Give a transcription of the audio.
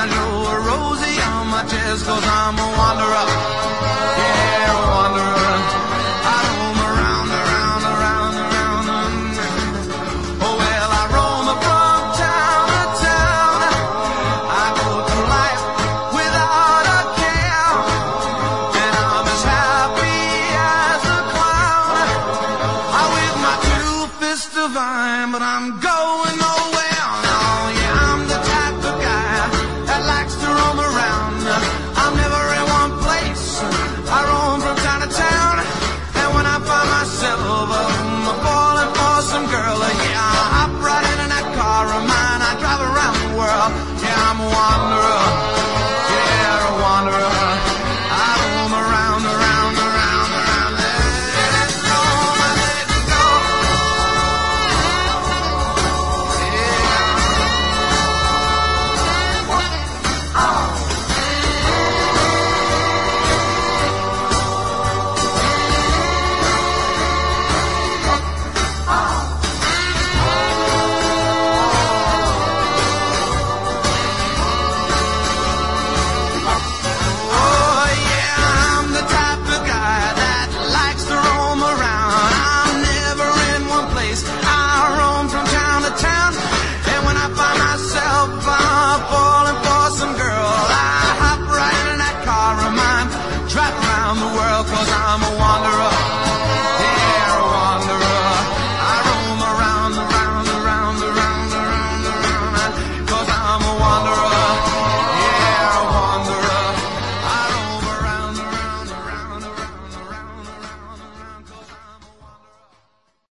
banjo, a rosy on my chest, 'cause I'm a wanderer, yeah, a wanderer. I roam around, around, around, around. Oh well, I roam from town to town. I go through life without a care, and I'm as happy as a clown. I'm with my two fists divine, but I'm going